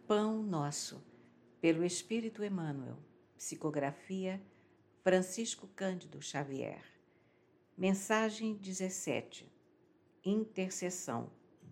Pão Nosso, pelo Espírito Emmanuel. Psicografia Francisco Cândido Xavier. Mensagem 17. Intercessão.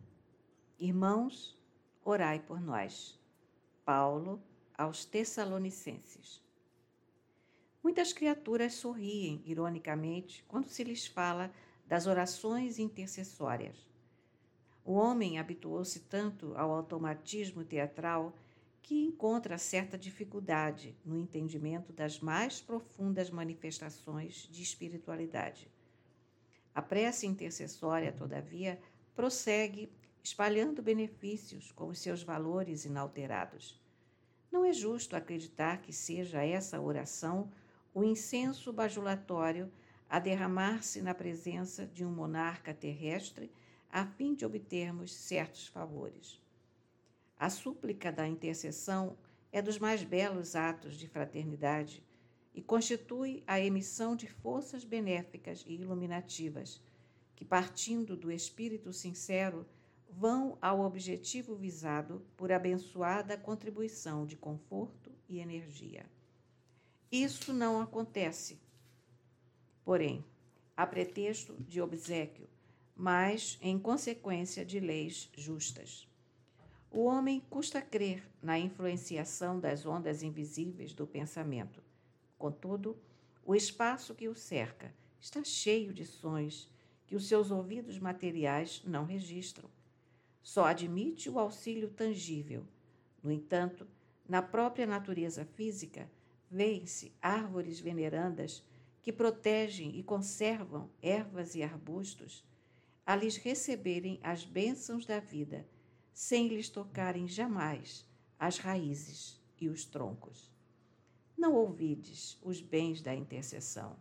Irmãos, orai por nós. Paulo aos Tessalonicenses. Muitas criaturas sorriem ironicamente quando se lhes fala das orações intercessórias. O homem habituou-se tanto ao automatismo teatral que encontra certa dificuldade no entendimento das mais profundas manifestações de espiritualidade. A prece intercessória, todavia, prossegue espalhando benefícios com os seus valores inalterados. Não é justo acreditar que seja essa oração o incenso bajulatório a derramar-se na presença de um monarca terrestre a fim de obtermos certos favores. A súplica da intercessão é dos mais belos atos de fraternidade e constitui a emissão de forças benéficas e iluminativas, que, partindo do espírito sincero, vão ao objetivo visado por abençoada contribuição de conforto e energia. Isso não acontece, porém, a pretexto de obséquio, mas em consequência de leis justas. O homem custa crer na influenciação das ondas invisíveis do pensamento. Contudo, o espaço que o cerca está cheio de sons que os seus ouvidos materiais não registram. Só admite o auxílio tangível. No entanto, na própria natureza física, vêem-se árvores venerandas que protegem e conservam ervas e arbustos, a lhes receberem as bênçãos da vida, sem lhes tocarem jamais as raízes e os troncos. Não ouvides os bens da intercessão.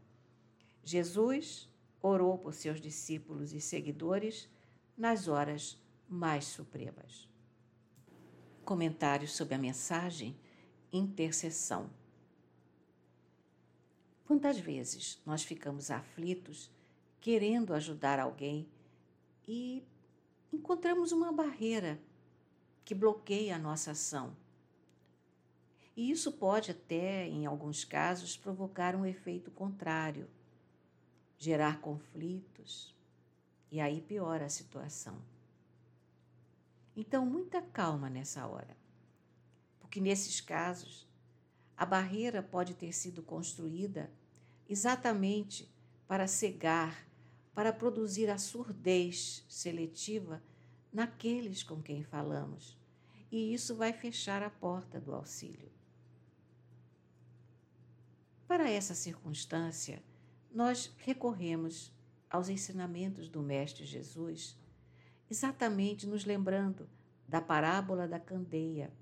Jesus orou por seus discípulos e seguidores nas horas mais supremas. Comentários sobre a mensagem Intercessão. Quantas vezes nós ficamos aflitos, querendo ajudar alguém e encontramos uma barreira que bloqueia a nossa ação. E isso pode até, em alguns casos, provocar um efeito contrário, gerar conflitos, e aí piora a situação. Então, muita calma nessa hora, porque nesses casos, a barreira pode ter sido construída exatamente para cegar, para produzir a surdez seletiva naqueles com quem falamos, e isso vai fechar a porta do auxílio. Para essa circunstância, nós recorremos aos ensinamentos do Mestre Jesus, exatamente nos lembrando da parábola da candeia,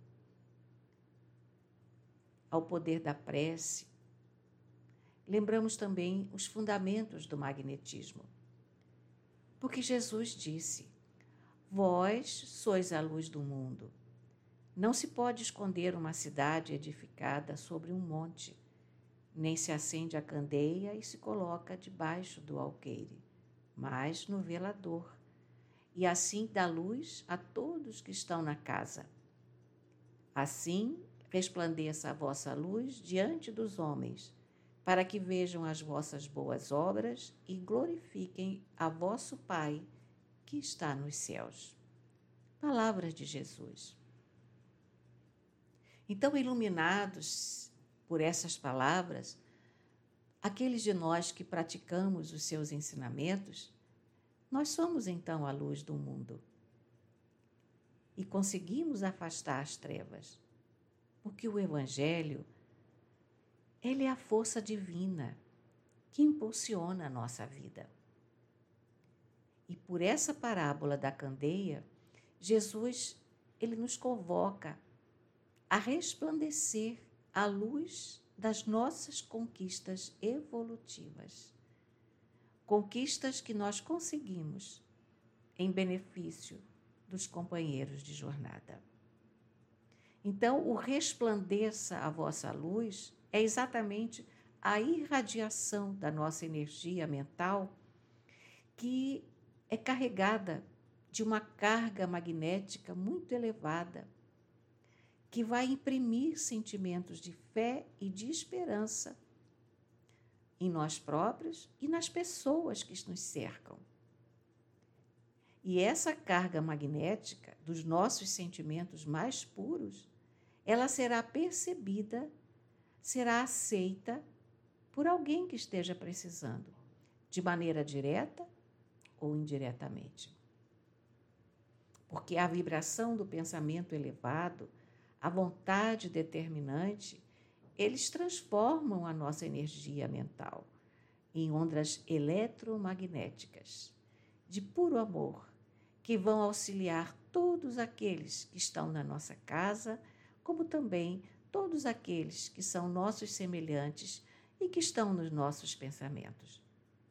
ao poder da prece. Lembramos também os fundamentos do magnetismo. Porque Jesus disse: vós sois a luz do mundo. Não se pode esconder uma cidade edificada sobre um monte, nem se acende a candeia e se coloca debaixo do alqueire, mas no velador, e assim dá luz a todos que estão na casa. Assim resplandeça a vossa luz diante dos homens, para que vejam as vossas boas obras e glorifiquem a vosso Pai que está nos céus. Palavras de Jesus. Então, iluminados por essas palavras, aqueles de nós que praticamos os seus ensinamentos, nós somos então a luz do mundo e conseguimos afastar as trevas, porque o Evangelho, ele é a força divina que impulsiona a nossa vida. E por essa parábola da candeia, Jesus, ele nos convoca a resplandecer a luz das nossas conquistas evolutivas. Conquistas que nós conseguimos em benefício dos companheiros de jornada. Então, o resplandeça a vossa luz é exatamente a irradiação da nossa energia mental que é carregada de uma carga magnética muito elevada, que vai imprimir sentimentos de fé e de esperança em nós próprios e nas pessoas que nos cercam. E essa carga magnética dos nossos sentimentos mais puros, ela será percebida, será aceita por alguém que esteja precisando, de maneira direta ou indiretamente. Porque a vibração do pensamento elevado, a vontade determinante, eles transformam a nossa energia mental em ondas eletromagnéticas de puro amor, que vão auxiliar todos aqueles que estão na nossa casa, como também todos aqueles que são nossos semelhantes e que estão nos nossos pensamentos.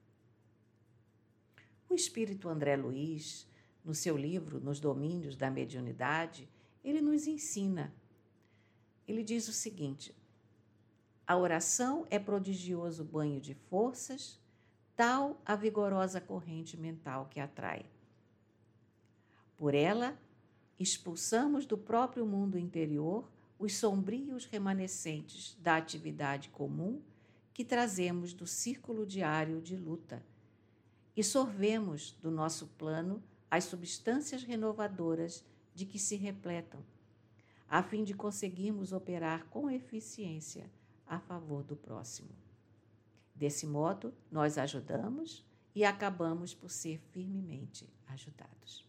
O espírito André Luiz, no seu livro Nos Domínios da Mediunidade, ele nos ensina. Ele diz o seguinte: a oração é prodigioso banho de forças, tal a vigorosa corrente mental que atrai. Por ela, expulsamos do próprio mundo interior os sombrios remanescentes da atividade comum que trazemos do círculo diário de luta e sorvemos do nosso plano as substâncias renovadoras de que se repletam, a fim de conseguirmos operar com eficiência a favor do próximo. Desse modo, nós ajudamos e acabamos por ser firmemente ajudados.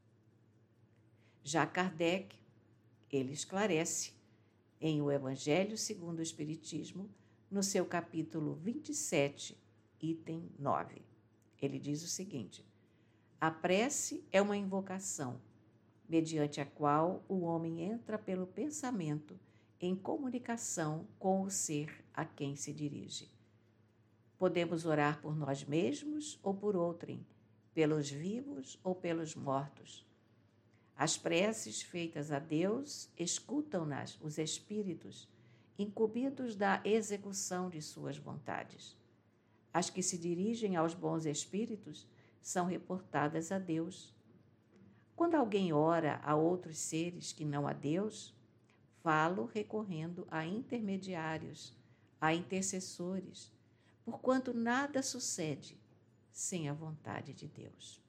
Já Kardec, ele esclarece em O Evangelho segundo o Espiritismo, no seu capítulo 27, item 9. Ele diz o seguinte: a prece é uma invocação, mediante a qual o homem entra pelo pensamento em comunicação com o ser a quem se dirige. Podemos orar por nós mesmos ou por outrem, pelos vivos ou pelos mortos. As preces feitas a Deus escutam-nas os espíritos, incumbidos da execução de suas vontades. As que se dirigem aos bons espíritos são reportadas a Deus. Quando alguém ora a outros seres que não a Deus, falo recorrendo a intermediários, a intercessores, porquanto nada sucede sem a vontade de Deus.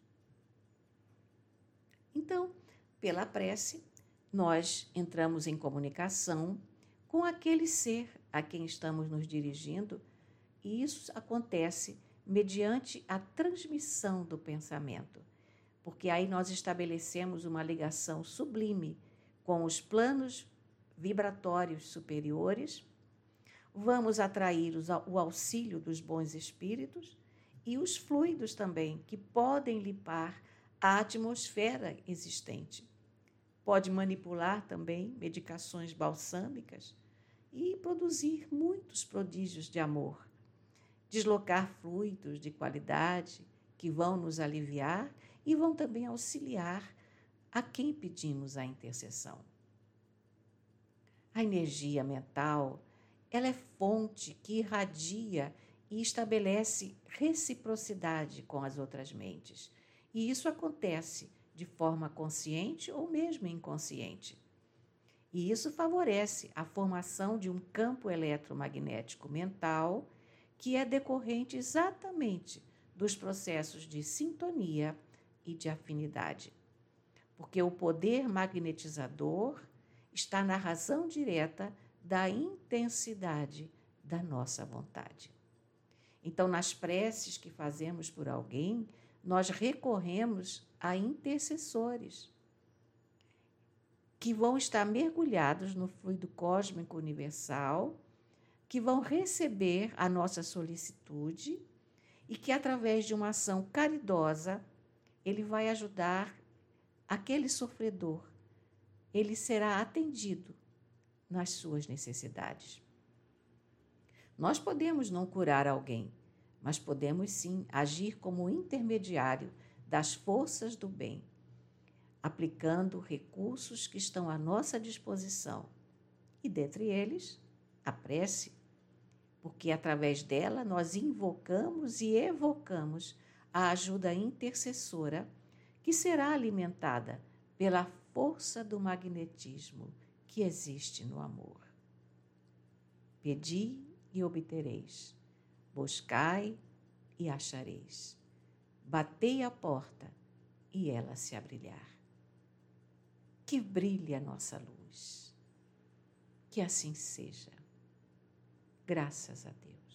Então, pela prece, nós entramos em comunicação com aquele ser a quem estamos nos dirigindo, e isso acontece mediante a transmissão do pensamento, porque aí nós estabelecemos uma ligação sublime com os planos vibratórios superiores, vamos atrair o auxílio dos bons espíritos e os fluidos também, que podem limpar a atmosfera existente. Pode manipular também medicações balsâmicas e produzir muitos prodígios de amor. Deslocar fluidos de qualidade que vão nos aliviar e vão também auxiliar a quem pedimos a intercessão. A energia mental, ela é fonte que irradia e estabelece reciprocidade com as outras mentes. E isso acontece de forma consciente ou mesmo inconsciente. E isso favorece a formação de um campo eletromagnético mental que é decorrente exatamente dos processos de sintonia e de afinidade. Porque o poder magnetizador está na razão direta da intensidade da nossa vontade. Então, nas preces que fazemos por alguém, nós recorremos a intercessores que vão estar mergulhados no fluido cósmico universal, que vão receber a nossa solicitude e que, através de uma ação caridosa, ele vai ajudar aquele sofredor. Ele será atendido nas suas necessidades. Nós podemos não curar alguém, mas podemos sim agir como intermediário das forças do bem, aplicando recursos que estão à nossa disposição, e dentre eles, a prece, porque através dela nós invocamos e evocamos a ajuda intercessora que será alimentada pela força do magnetismo que existe no amor. Pedi e obtereis, buscai e achareis, batei a porta e ela se abrirá. Que brilhe a nossa luz. Que assim seja. Graças a Deus.